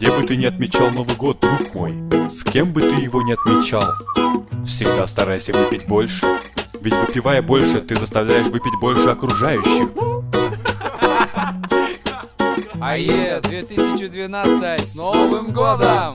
Где бы ты ни отмечал Новый год, друг мой, с кем бы ты его ни отмечал, всегда старайся выпить больше. Ведь выпивая больше, ты заставляешь выпить больше окружающих. АЕ 2012 с Новым годом!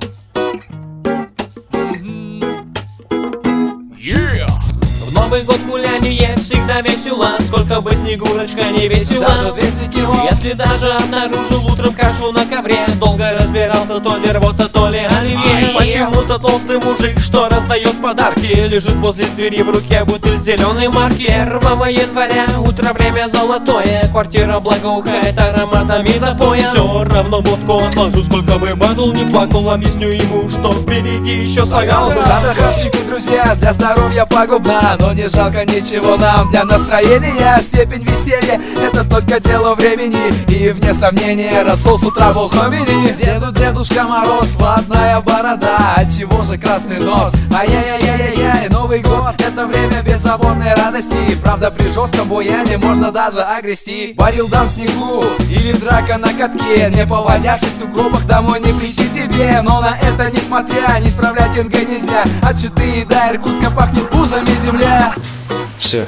В Новый год гуляние всегда весело, сколько бы Снегурочка не весела. Даже 200 кило. Если даже обнаружил утром кашу на ковре, долго разбирался, то ли рвота, то ли оливье. Почему-то толстый мужик, что раздает подарки, лежит возле двери, в руке бутыль зеленый марки. 1 января, утро время золотое, квартира благоухает ароматами запоя. Все равно водку отложу, сколько бы батл не плакал, объясню ему, что впереди еще сагал. Хавчики, друзья, для здоровья пагубно, но не жалко ничего нам для настроения. Степень веселья — это только дело времени, и вне сомнения рассол с утра был хомини. Дедушка Мороз, ватная борода, отчего же красный нос? Ай-яй-яй-яй-яй, Новый год — это время беззаботной радости. Правда, при жестком буяне можно даже огрести. Варил дам в снегу или драка на катке, не повалявшись в сугробах, домой не прийти тебе. Но на это несмотря, не справлять НГ нельзя. От Читы до Иркутска пахнет пузами земля. Все.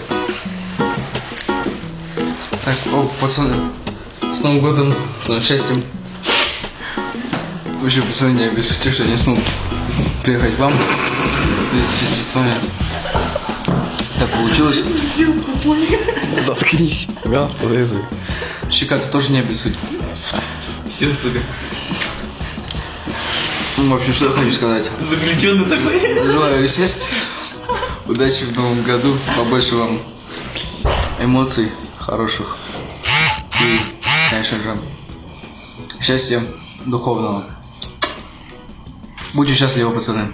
Так, пацаны, с Новым годом, с новым счастьем. Вообще, пацаны, я без шутки, что не смог приехать к вам. Вместе с вами. Так получилось. Заткнись. Да, позарезай. Щека, ты тоже не обессудь. Все, сука. В общем, что я хочу сказать. Заключенный такой. Желаю счастья, удачи в новом году, побольше вам эмоций хороших и, конечно же, счастья духовного. Будьте счастливы, пацаны.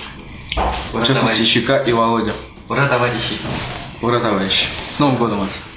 В частности, Щека и Володя. Ура, товарищи. Ура, товарищи. С Новым годом вас.